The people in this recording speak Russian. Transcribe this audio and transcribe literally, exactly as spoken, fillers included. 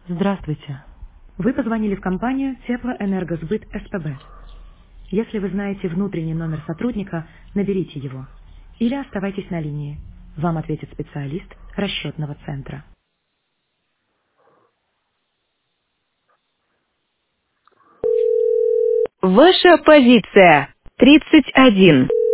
Здравствуйте. Вы позвонили в компанию Теплоэнергосбыт СПБ. Если вы знаете внутренний номер сотрудника, наберите его. Или оставайтесь на линии. Вам ответит специалист расчетного центра. Ваша позиция тридцать один.